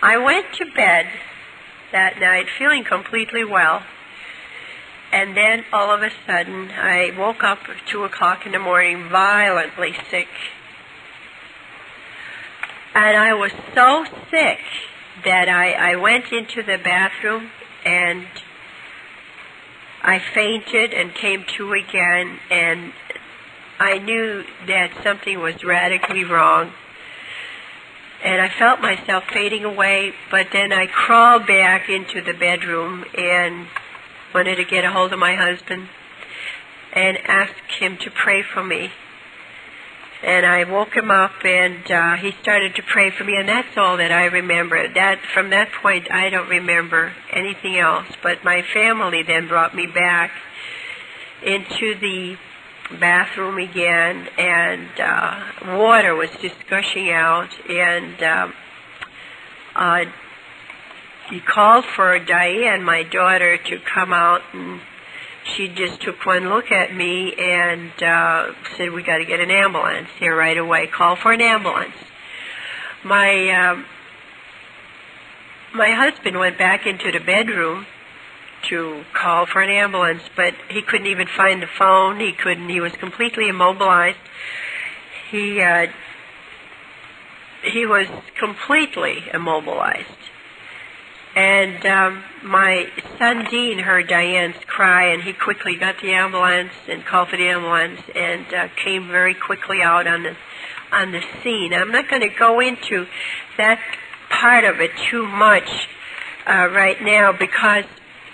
I went to bed that night feeling completely well, and then all of a sudden I woke up at 2 o'clock in the morning violently sick. And I was so sick that I went into the bathroom and I fainted and came to again, and I knew that something was radically wrong. And I felt myself fading away, but then I crawled back into the bedroom and wanted to get a hold of my husband and ask him to pray for me. And I woke him up, and he started to pray for me, and that's all that I remember. From that point, I don't remember anything else. But my family then brought me back into the bathroom again, and water was just gushing out, and he called for Diane, my daughter, to come out, and she just took one look at me and said, "We got to get an ambulance here right away. Call for an ambulance." My husband went back into the bedroom to call for an ambulance, but he couldn't even find the phone. He was completely immobilized. He was completely immobilized. And my son Dean heard Diane's cry, and he quickly got the ambulance and called for the ambulance, and came very quickly out on the scene. I'm not going to go into that part of it too much right now, because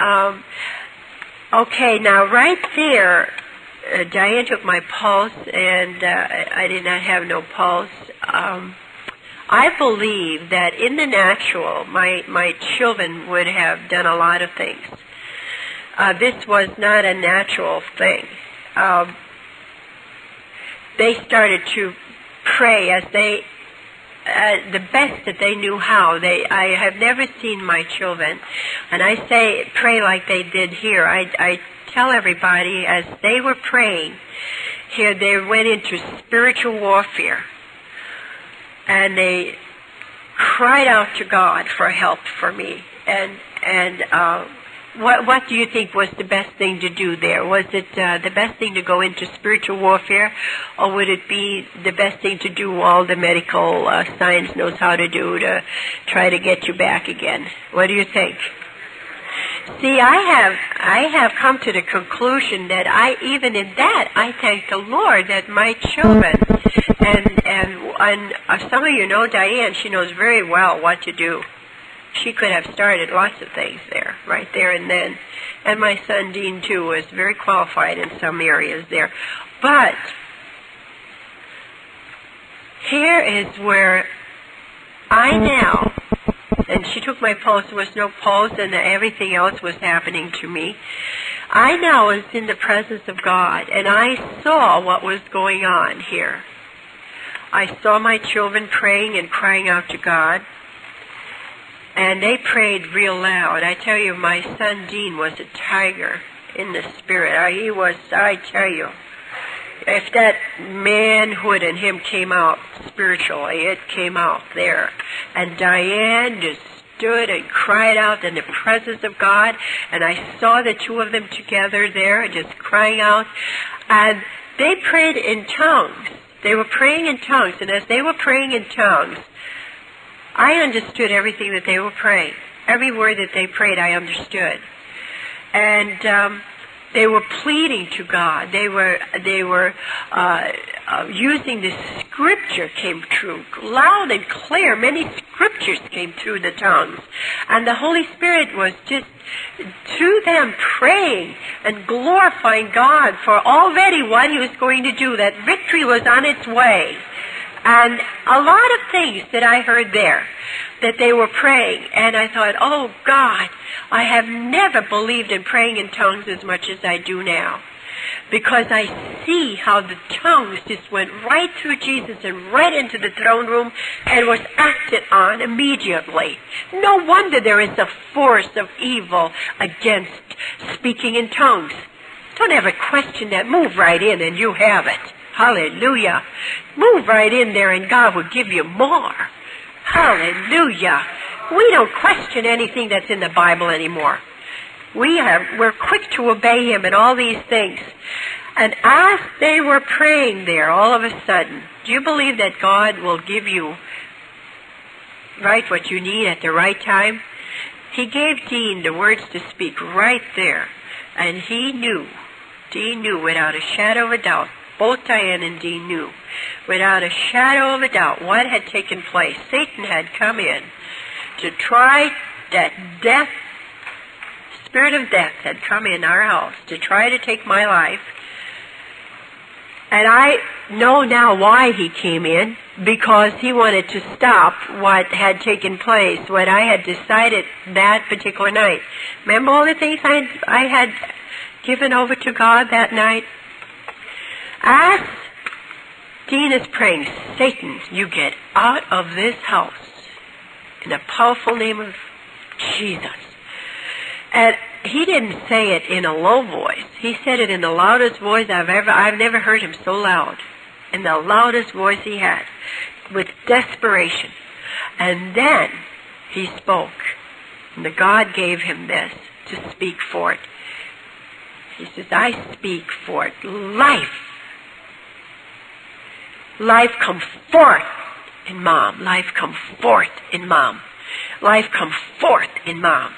okay, now right there, Diane took my pulse, and I did not have no pulse. I believe that in the natural, my children would have done a lot of things. This was not a natural thing. They started to pray as the best that they knew how. I have never seen my children, and I say pray like they did here. I tell everybody, as they were praying here, they went into spiritual warfare. And they cried out to God for help for me. And what do you think was the best thing to do there? Was it the best thing to go into spiritual warfare, or would it be the best thing to do all the medical science knows how to do to try to get you back again? What do you think? See, I have come to the conclusion that even in that, I thank the Lord that my children, and some of you know Diane, she knows very well what to do. She could have started lots of things there, right there and then. And my son Dean, too, was very qualified in some areas there. But here is where I now, and she took my pulse, there was no pulse, and everything else was happening to me. I now was in the presence of God, and I saw what was going on here. I saw my children praying and crying out to God, and they prayed real loud. I tell you, my son Dean was a tiger in the spirit. I tell you, if that manhood in him came out spiritually, it came out there. And Diane just stood and cried out in the presence of God, and I saw the two of them together there just crying out, and they prayed in tongues. They were praying in tongues, and as they were praying in tongues, I understood everything that they were praying. Every word that they prayed, I understood. And they were pleading to God. They were using the scripture came through loud and clear. Many scriptures came through the tongues, and the Holy Spirit was just through them praying and glorifying God for already what He was going to do. That victory was on its way. And a lot of things that I heard there, that they were praying, and I thought, oh God, I have never believed in praying in tongues as much as I do now. Because I see how the tongues just went right through Jesus and right into the throne room and was acted on immediately. No wonder there is a force of evil against speaking in tongues. Don't ever question that. Move right in and you have it. Hallelujah. Move right in there and God will give you more. Hallelujah. We don't question anything that's in the Bible anymore. We're quick to obey Him in all these things. And as they were praying there, all of a sudden, do you believe that God will give you right what you need at the right time? He gave Dean the words to speak right there. And Dean knew without a shadow of a doubt, both Diane and Dean knew, without a shadow of a doubt, what had taken place. Satan had come in to try that death, spirit of death had come in our house to try to take my life. And I know now why he came in, because he wanted to stop what had taken place, what I had decided that particular night. Remember all the things I had given over to God that night? As Dean is praying, Satan, you get out of this house in the powerful name of Jesus. And he didn't say it in a low voice. He said it in the loudest voice I've never heard him so loud. In the loudest voice he had, with desperation. And then he spoke. And the God gave him this to speak for it. He says, I speak for it. Life. Life come forth in Mom. Life come forth in Mom. Life come forth in Mom.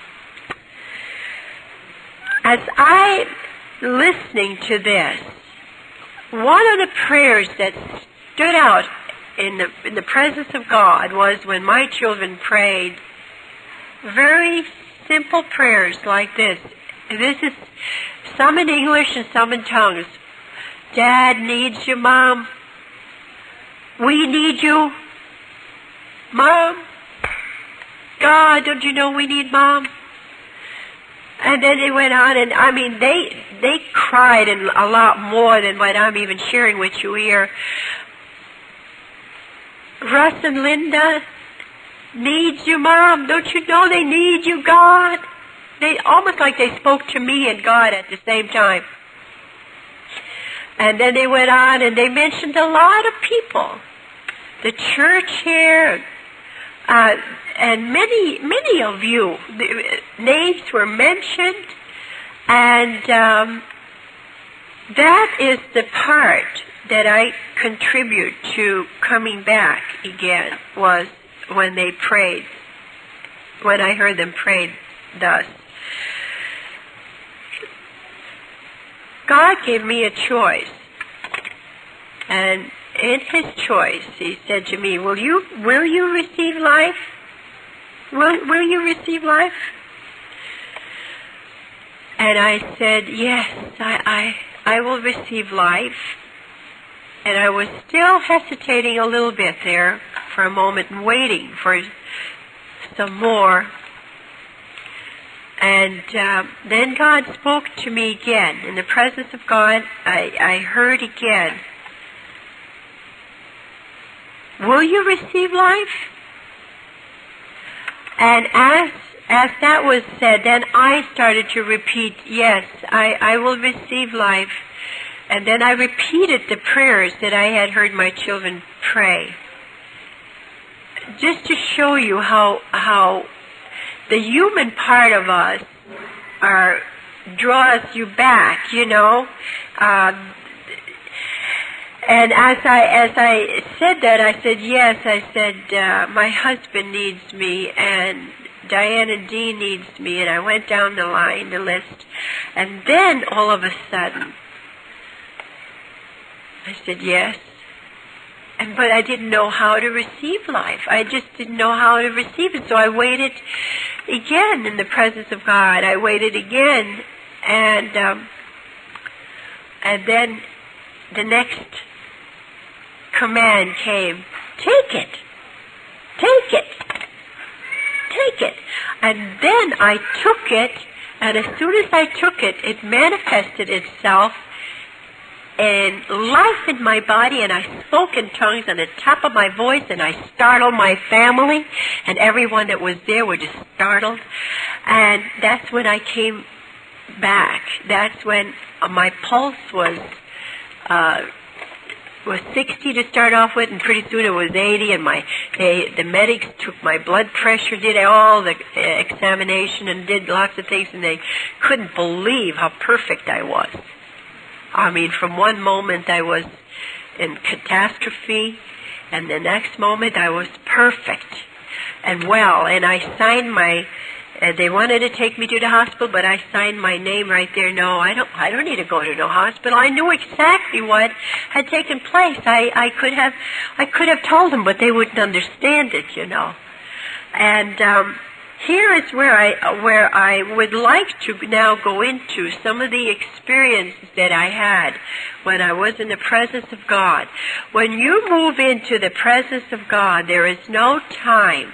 As I listening to this, one of the prayers that stood out in the presence of God was when my children prayed very simple prayers like this. This is some in English and some in tongues. Dad needs you, Mom. We need you. Mom. God, don't you know we need Mom? And then they went on, and I mean, they cried and a lot more than what I'm even sharing with you here. Russ and Linda need you, Mom. Don't you know they need you, God? They almost like they spoke to me and God at the same time. And then they went on, and they mentioned a lot of people. The church here, and many of you, the names were mentioned, and that is the part that I contribute to coming back again, was when they prayed, when I heard them pray thus. God gave me a choice, and in His choice, He said to me, will you receive life? Will you receive life? And I said, yes, I will receive life. And I was still hesitating a little bit there for a moment and waiting for some more. And then God spoke to me again. In the presence of God, I heard again, will you receive life? And as that was said, then I started to repeat, yes, I will receive life. And then I repeated the prayers that I had heard my children pray. Just to show you how the human part of us draws you back, you know. And as I said that, I said, yes, I said, my husband needs me, and Diane and Dean needs me, and I went down the line, the list. And then, all of a sudden, I said, yes. But I didn't know how to receive life. I just didn't know how to receive it. So I waited again in the presence of God. I waited again, and then the next command came, take it, take it, take it. And then I took it, and as soon as I took it, it manifested itself in life in my body, and I spoke in tongues on the top of my voice, and I startled my family, and everyone that was there were just startled. And that's when I came back. That's when my pulse was was 60 to start off with, and pretty soon it was 80, and the medics took my blood pressure, did all the examination, and did lots of things, and they couldn't believe how perfect I was. I mean, from one moment I was in catastrophe, and the next moment I was perfect and well, and I signed they wanted to take me to the hospital, but I signed my name right there. No, I don't need to go to no hospital. I knew exactly what had taken place. I could have told them, but they wouldn't understand it, you know. And here is where I would like to now go into some of the experiences that I had when I was in the presence of God. When you move into the presence of God, there is no time.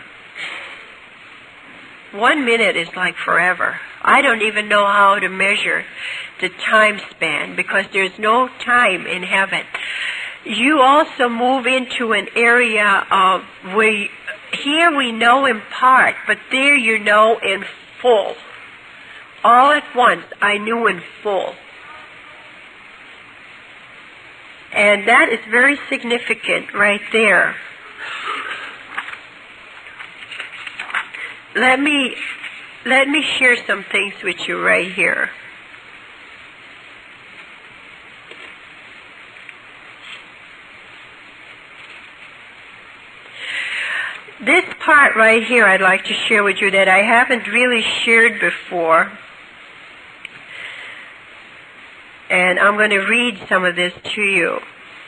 1 minute is like forever. I don't even know how to measure the time span because there's no time in heaven. You also move into an area of where here we know in part, but there you know in full. All at once, I knew in full. And that is very significant right there. Let me share some things with you right here. This part right here I'd like to share with you that I haven't really shared before. And I'm going to read some of this to you.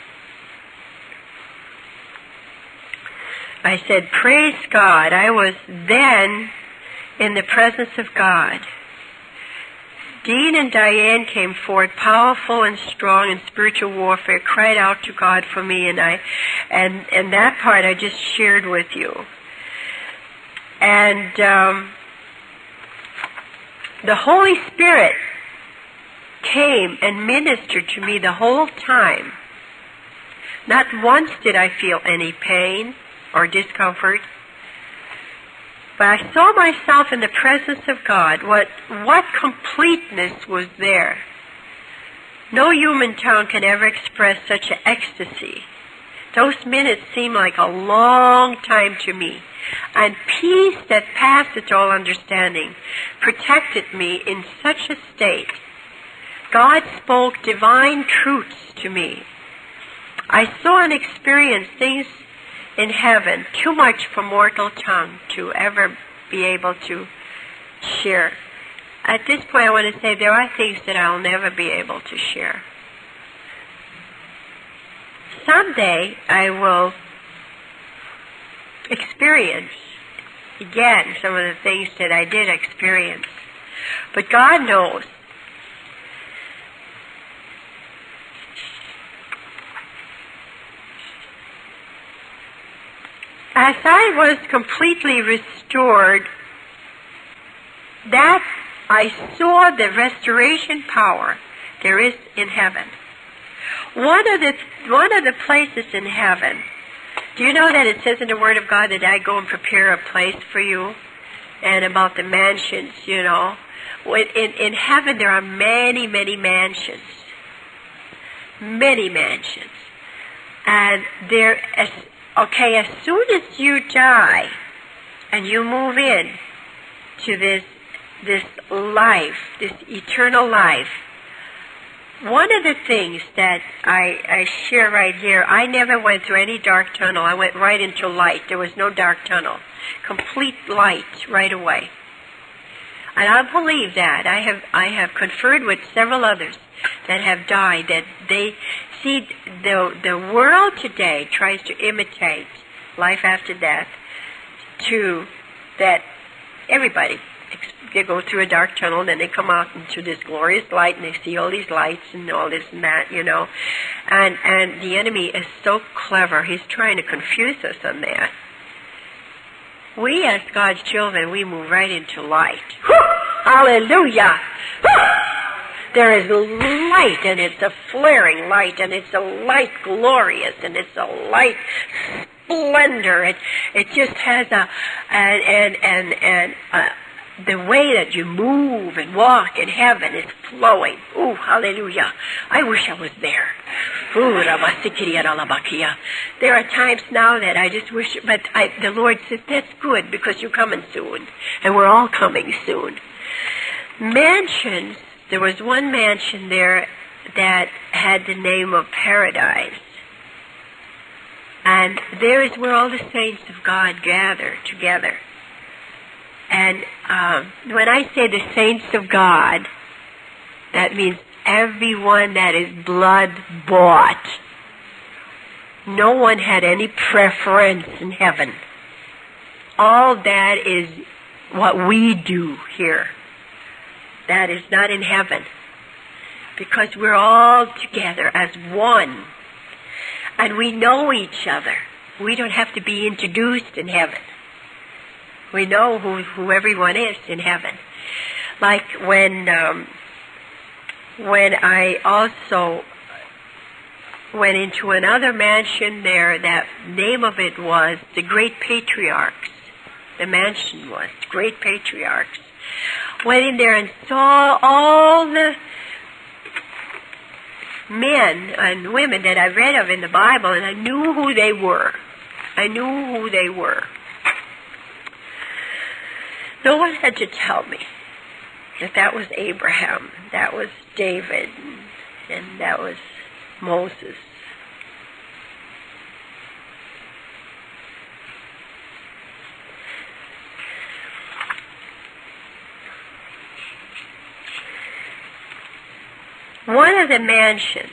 I said, praise God. I was then in the presence of God. Dean and Diane came forward, powerful and strong in spiritual warfare, cried out to God for me, and that part I just shared with you. And the Holy Spirit came and ministered to me the whole time. Not once did I feel any pain or discomfort. But I saw myself in the presence of God. What completeness was there. No human tongue can ever express such an ecstasy. Those minutes seemed like a long time to me. And peace that passeth all understanding protected me in such a state. God spoke divine truths to me. I saw and experienced things in heaven, too much for mortal tongue to ever be able to share. At this point, I want to say there are things that I'll never be able to share. Someday, I will experience again some of the things that I did experience. But God knows. As I was completely restored, that I saw the restoration power there is in heaven. One of the places in heaven, do you know that it says in the Word of God that I go and prepare a place for you? And about the mansions, you know. In heaven there are many, many mansions. Many mansions. And as soon as you die and you move in to this life, this eternal life, one of the things that I share right here, I never went through any dark tunnel. I went right into light. There was no dark tunnel. Complete light right away. And I believe that. I have conferred with several others that have died, that they see the world today tries to imitate life after death to that everybody. They go through a dark tunnel, then they come out into this glorious light, and they see all these lights and all this and that, you know. And the enemy is so clever. He's trying to confuse us on that. We, as God's children, we move right into light. Hallelujah! There is light, and it's a flaring light, and it's a light glorious, and it's a light splendor. It just has the way that you move and walk in heaven is flowing. Ooh, hallelujah. I wish I was there. Ooh, there are times now that I just wish, but the Lord says, that's good because you're coming soon. And we're all coming soon. Mansions, there was one mansion there that had the name of Paradise. And there is where all the saints of God gather together. And when I say the saints of God, that means everyone that is blood bought. No one had any preference in heaven. All that is what we do here. That is not in heaven. Because we're all together as one. And we know each other. We don't have to be introduced in heaven. We know who everyone is in heaven. Like when I also went into another mansion there, that name of it was the Great Patriarchs. The mansion was Great Patriarchs. Went in there and saw all the men and women that I read of in the Bible, and I knew who they were. I knew who they were. No one had to tell me that was Abraham, that was David, and that was Moses. One of the mansions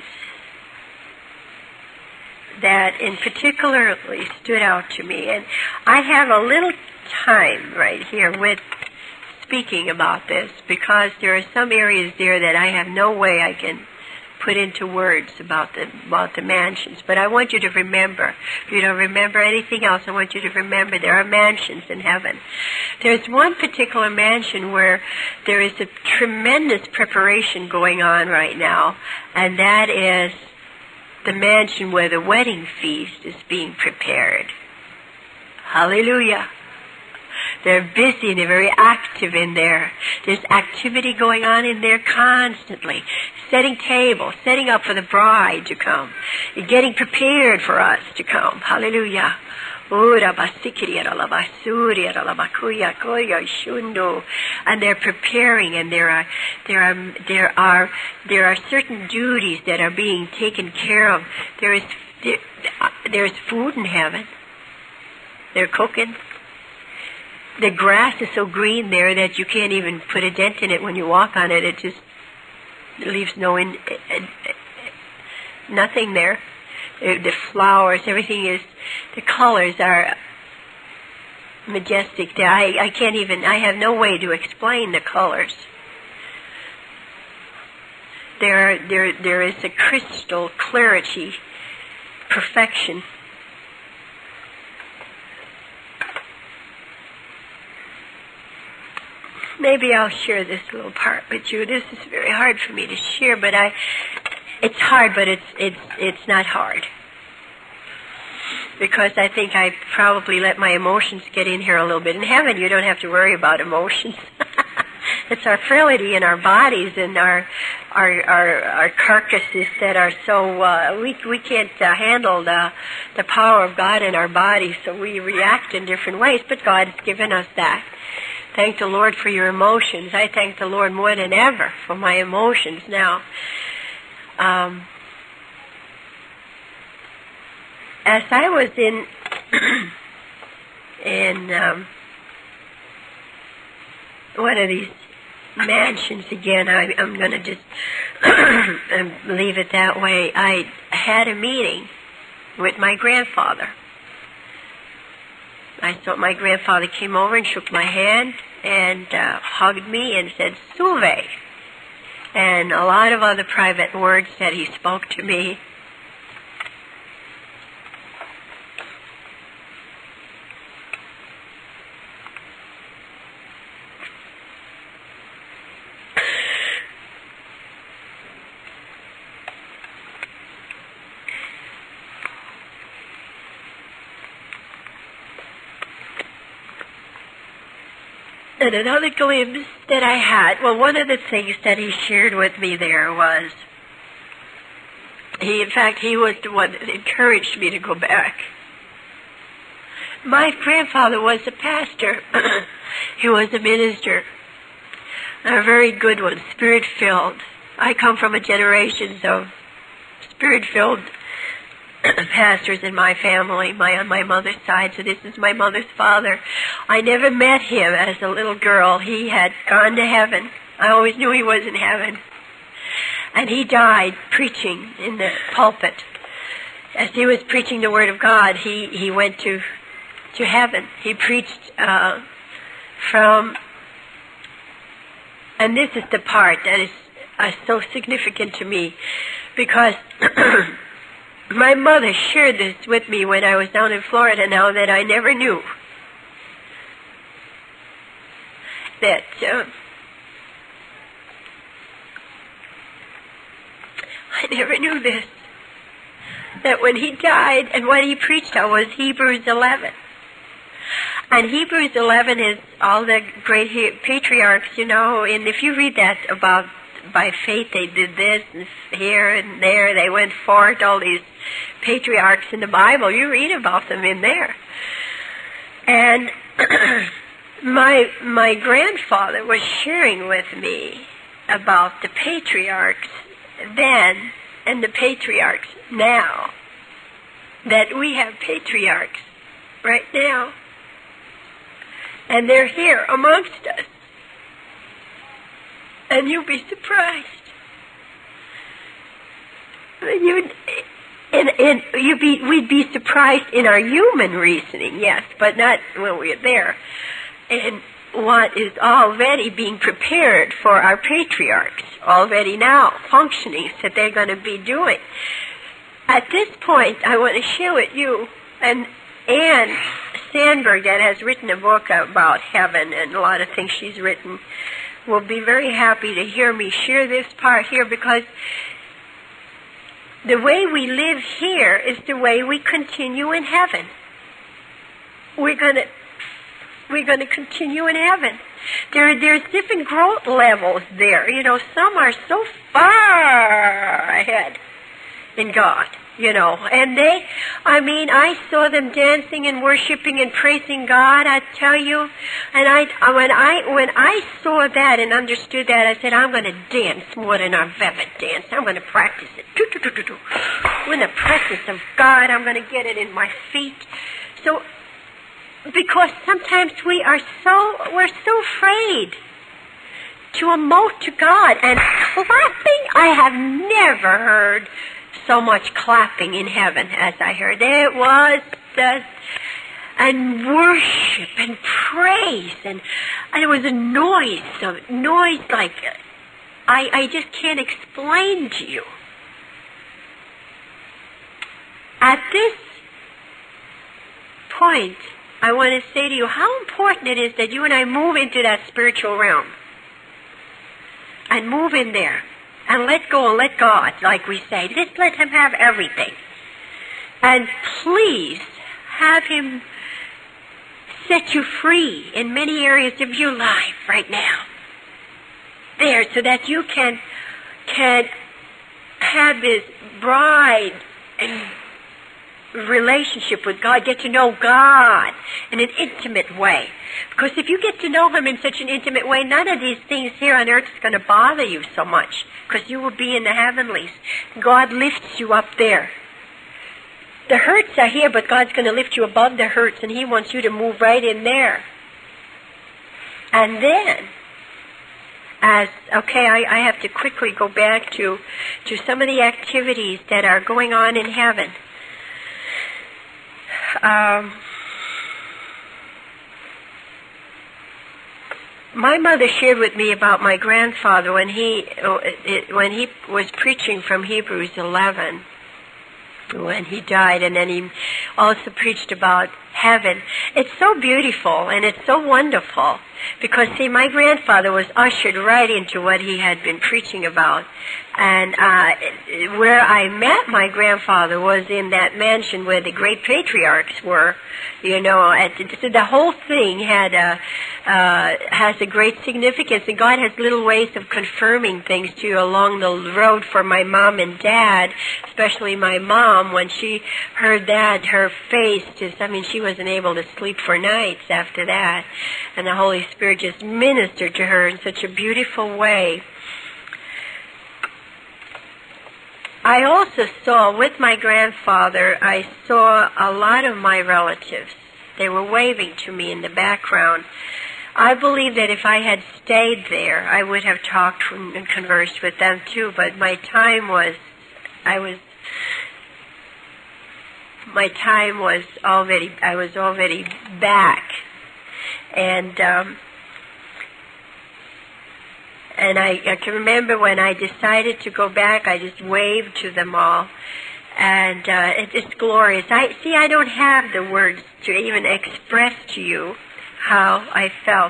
that in particularly stood out to me, and I have a little time right here with speaking about this because there are some areas there that I have no way I can put into words about the mansions. But I want you to remember. If you don't remember anything else, I want you to remember there are mansions in heaven. There's one particular mansion where there is a tremendous preparation going on right now, and that is the mansion where the wedding feast is being prepared. Hallelujah. They're busy and they're very active in there. There's activity going on in there constantly. Setting tables, setting up for the bride to come. Getting prepared for us to come. Hallelujah. And they're preparing, and there are certain duties that are being taken care of. There's food in heaven. They're cooking. The grass is so green there that you can't even put a dent in it when you walk on it. It just leaves nothing there. The flowers, everything is, the colors are majestic. I can't even, I have no way to explain the colors. There is a crystal clarity, perfection. Maybe I'll share this little part with you. This is very hard for me to share, but it's hard, but it's not hard. Because I think I probably let my emotions get in here a little bit. In heaven, you don't have to worry about emotions. It's our frailty in our bodies and our carcasses that are so, we can't handle the power of God in our bodies, so we react in different ways, but God has given us that. Thank the Lord for your emotions. I thank the Lord more than ever for my emotions now. As I was in one of these mansions again, I'm going to just leave it that way. I had a meeting with my grandfather. I thought my grandfather came over and shook my hand and hugged me and said, Suve, and a lot of other private words that he spoke to me. And another glimpse that I had, well, one of the things that he shared with me there was, he was the one that encouraged me to go back. My grandfather was a pastor. He was a minister. A very good one, Spirit-filled. I come from a generation of Spirit-filled pastors in my family, on my mother's side, so this is my mother's father. I never met him as a little girl. He had gone to heaven. I always knew he was in heaven. And he died preaching in the pulpit. As he was preaching the Word of God, he went to heaven. He preached from, and this is the part that is so significant to me, because my mother shared this with me when I was down in Florida now that I never knew. That I never knew this. That when he died and what he preached on was Hebrews 11. And Hebrews 11 is all the great patriarchs, and if you read that about by faith they did this and here and there, they went forth, all these patriarchs in the Bible, you read about them in there. And my grandfather was sharing with me about the patriarchs then and the patriarchs now. That we have patriarchs right now. And they're here amongst us. And you'll be surprised. We'd be surprised in our human reasoning, yes, but not when we're there. And what is already being prepared for our patriarchs, already now, functionings that they're going to be doing. At this point, I want to share with you, and Anne Sandberg, that has written a book about heaven and a lot of things she's written, will be very happy to hear me share this part here, because the way we live here is the way we continue in heaven. We're going to continue in heaven. There's different growth levels there. Some are so far ahead in God, and I saw them dancing and worshiping and praising God, I tell you, and when I saw that and understood that, I said, I'm going to dance more than I've ever danced. I'm going to practice it. In the presence of God, I'm going to get it in my feet. So, because sometimes we're so afraid to emote to God, and clapping, I have never heard so much clapping in heaven as I heard. It was and worship and praise, and it was a noise like I just can't explain to you. At this point, I want to say to you how important it is that you and I move into that spiritual realm and move in there. And let go and let God, like we say. Just let Him have everything. And please have Him set you free in many areas of your life right now. There, so that you can have this bride and relationship with God, get to know God in an intimate way. Because if you get to know Him in such an intimate way, none of these things here on earth is going to bother you so much, because you will be in the heavenlies. God lifts you up there. The hurts are here, but God's going to lift you above the hurts, and He wants you to move right in there. And then, I have to quickly go back to some of the activities that are going on in heaven. My mother shared with me about my grandfather when he was preaching from Hebrews 11 when he died, and then he also preached about heaven. It's so beautiful and it's so wonderful Because, see, my grandfather was ushered right into what he had been preaching about. And where I met my grandfather was in that mansion where the great patriarchs were. You know, the whole thing has a great significance. And God has little ways of confirming things to you along the road for my mom and dad, especially my mom. When she heard that, her face just, I mean, she wasn't able to sleep for nights after that. And the Holy Spirit just ministered to her in such a beautiful way. I also saw, with my grandfather, I saw a lot of my relatives. They were waving to me in the background. I believe that if I had stayed there, I would have talked and conversed with them too, but my time was already back. And I can remember when I decided to go back, I just waved to them all. And it's glorious. I don't have the words to even express to you how I felt.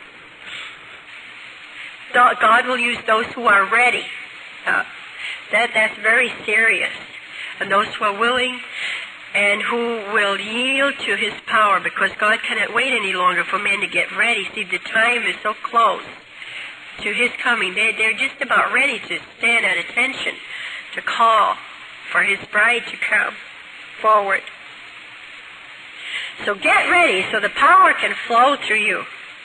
God will use those who are ready. That's very serious. And those who are willing and who will yield to His power, because God cannot wait any longer for men to get ready. See, the time is so close to His coming. They're just about ready to stand at attention, to call for His bride to come forward. So get ready so the power can flow through you.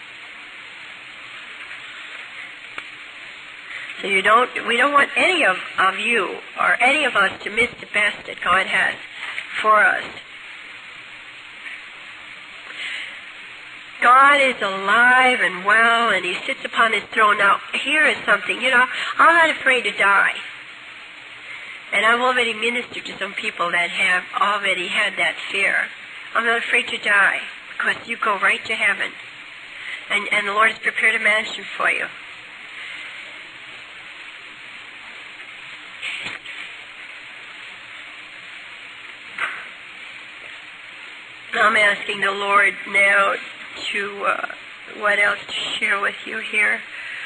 So we don't want any of you or any of us to miss the best that God has for us. God is alive and well, and He sits upon His throne. Now, here is something, I'm not afraid to die. And I've already ministered to some people that have already had that fear. I'm not afraid to die, because you go right to heaven. And the Lord has prepared a mansion for you. I'm asking the Lord now to, what else to share with you here.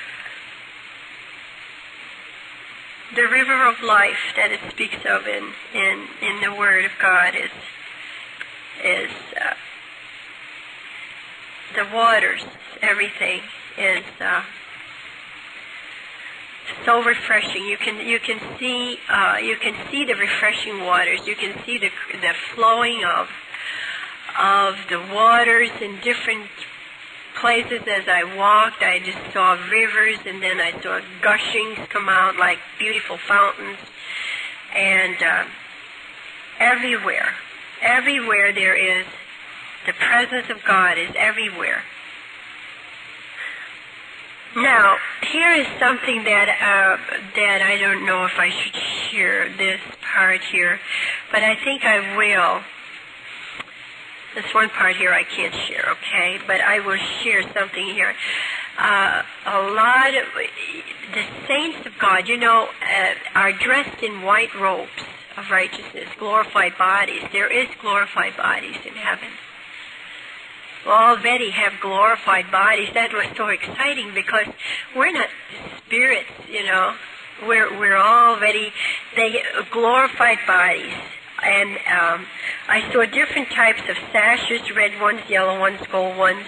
The river of life that it speaks of in the Word of God is the waters. Everything is so refreshing. You can see the refreshing waters. You can see the flowing of the waters in different places. As I walked, I just saw rivers, and then I saw gushings come out like beautiful fountains. And everywhere there is, the presence of God is everywhere. Now, here is something that I don't know if I should share this part here, but I think I will. This one part here I can't share, okay? But I will share something here. A lot of the saints of God, are dressed in white robes of righteousness, glorified bodies. There is glorified bodies in heaven. We already have glorified bodies. That was so exciting, because we're not spirits, We're already glorified bodies. And I saw different types of sashes, red ones, yellow ones, gold ones.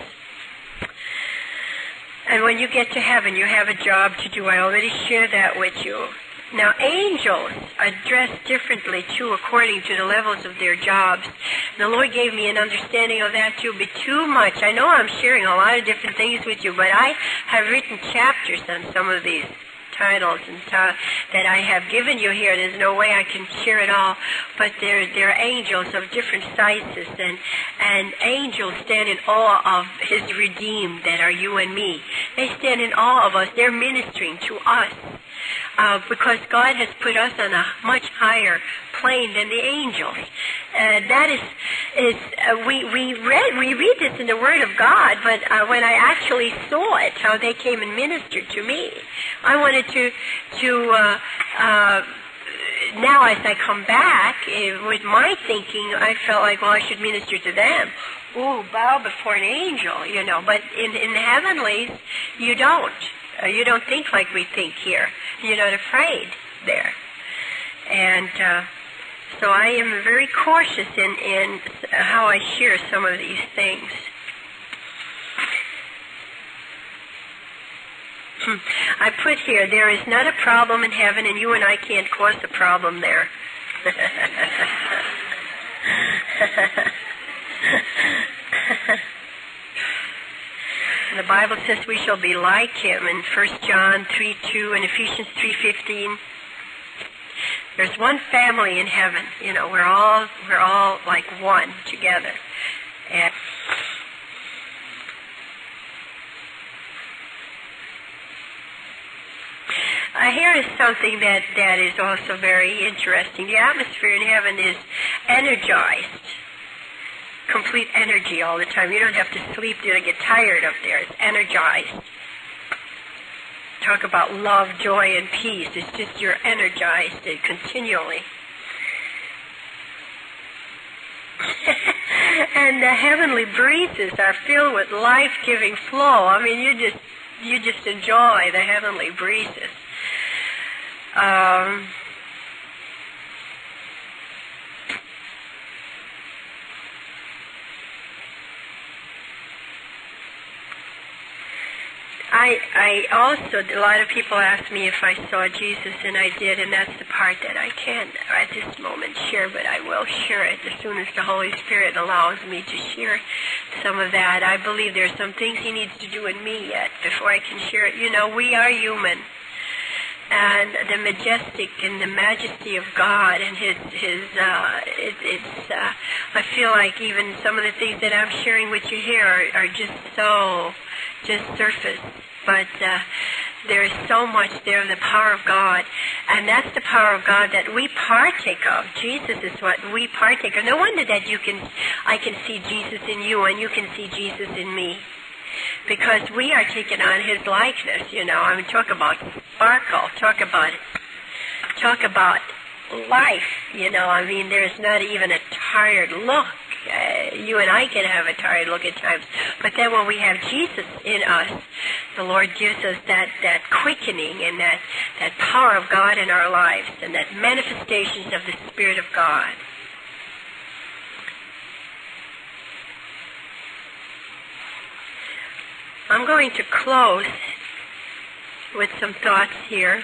And when you get to heaven, you have a job to do. I already shared that with you. Now, angels are dressed differently, too, according to the levels of their jobs. And the Lord gave me an understanding of that, too, but too much. I know I'm sharing a lot of different things with you, but I have written chapters on some of these titles and that I have given you here. There's no way I can share it all, but they're angels of different sizes, and angels stand in awe of His redeemed, that are you and me. They stand in awe of us. They're ministering to us, because God has put us on a much higher plane than the angels. That is we read this in the Word of God, but when I actually saw it, how they came and ministered to me, I wanted to now as I come back with my thinking, I felt like, I should minister to them. bow before an angel, but in the heavenlies, you don't. You don't think like we think here. You're not afraid there. And so I am very cautious in how I share some of these things. I put here, there is not a problem in heaven, and you and I can't cause a problem there. The Bible says we shall be like him in 1 John 3:2 and Ephesians 3:15. There's one family in heaven. We're all like one together. And here is something that is also very interesting. The atmosphere in heaven is energized. Complete energy all the time. You don't have to sleep to get tired up there. It's energized. Talk about love, joy, and peace. It's just you're energized continually. And the heavenly breezes are filled with life-giving flow. I mean, you just enjoy the heavenly breezes. I also, a lot of people ask me if I saw Jesus, and I did, and that's the part that I can't at this moment share, but I will share it as soon as the Holy Spirit allows me to share some of that. I believe there's some things he needs to do in me yet before I can share it. We are human. And the majestic and the majesty of God and I feel like even some of the things that I'm sharing with you here are just surface. But there is so much there of the power of God. And that's the power of God that we partake of. Jesus is what we partake of. No wonder that I can see Jesus in you and you can see Jesus in me. Because we are taking on his likeness, I mean, talk about sparkle, talk about life, I mean, there's not even a tired look. You and I can have a tired look at times. But then when we have Jesus in us, the Lord gives us that quickening and that power of God in our lives and that manifestations of the Spirit of God. I'm going to close with some thoughts here.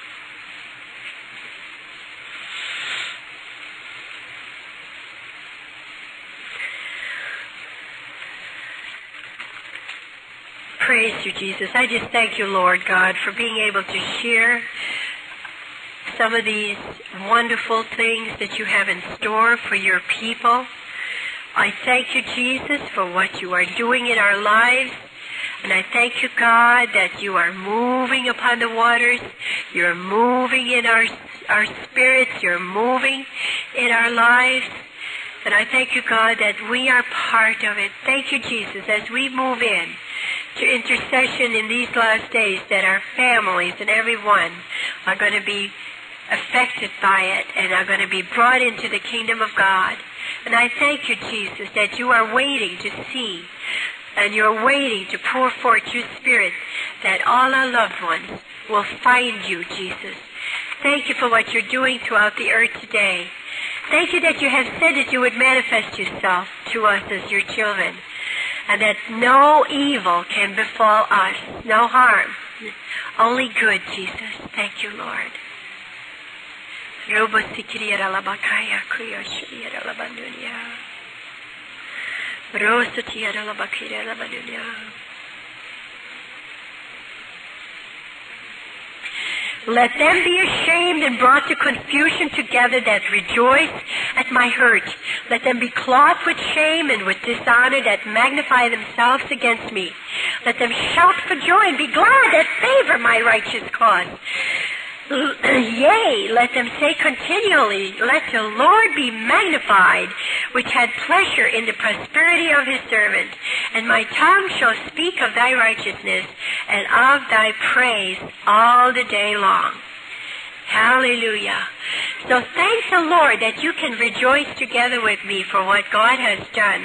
Praise you, Jesus. I just thank you, Lord God, for being able to share some of these wonderful things that you have in store for your people. I thank you, Jesus, for what you are doing in our lives. And I thank you, God, that you are moving upon the waters. You're moving in our spirits. You're moving in our lives. And I thank you, God, that we are part of it. Thank you, Jesus, as we move in to intercession in these last days, that our families and everyone are going to be affected by it and are going to be brought into the kingdom of God. And I thank you, Jesus, that you are waiting to see and you're waiting to pour forth your Spirit, that all our loved ones will find you, Jesus. Thank you for what you're doing throughout the earth today. Thank you that you have said that you would manifest yourself to us as your children, and that no evil can befall us, no harm, only good, Jesus. Thank you, Lord. Let them be ashamed and brought to confusion together that rejoice at my hurt. Let them be clothed with shame and with dishonor that magnify themselves against me. Let them shout for joy and be glad that favor my righteous cause. Yea, let them say continually, let the Lord be magnified, which had pleasure in the prosperity of his servant. And my tongue shall speak of thy righteousness and of thy praise all the day long. Hallelujah. So thank the Lord that you can rejoice together with me for what God has done.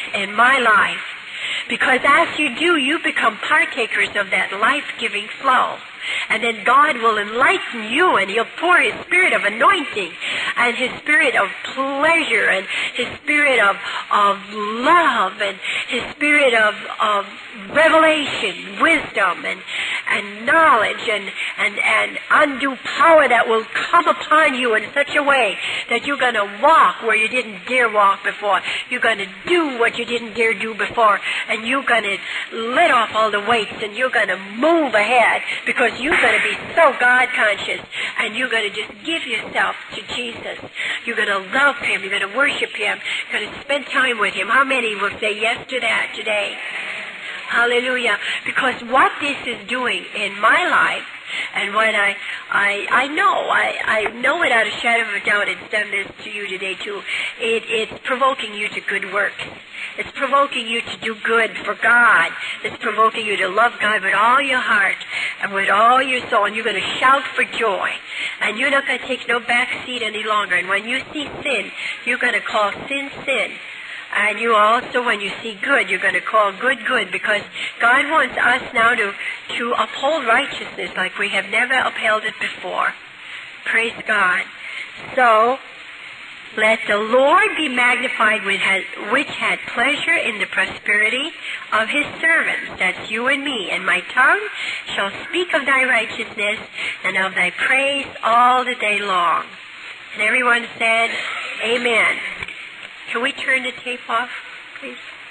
in my life. Because as you do, you become partakers of that life-giving flow. And then God will enlighten you, and He'll pour His spirit of anointing and His spirit of pleasure and His spirit of love and His spirit of revelation, wisdom and knowledge and undue power that will come upon you in such a way that you're going to walk where you didn't dare walk before. You're going to do what you didn't dare do before, and you're going to let off all the weights, and you're going to move ahead because you're going to be so God-conscious, and you're going to just give yourself to Jesus. You're going to love Him. You're going to worship Him. You're going to spend time with Him. How many will say yes to that today? Hallelujah. Because what this is doing in my life, and what I know without a shadow of a doubt, it's done this to you today too. It's provoking you to good work. It's provoking you to do good for God. It's provoking you to love God with all your heart and with all your soul. And you're going to shout for joy. And you're not going to take no back seat any longer. And when you see sin, you're going to call sin, sin. And you also, when you see good, you're going to call good, good, because God wants us now to uphold righteousness like we have never upheld it before. Praise God. So, let the Lord be magnified which had pleasure in the prosperity of His servants. That's you and me. And my tongue shall speak of thy righteousness and of thy praise all the day long. And everyone said, Amen. Can we turn the tape off, please?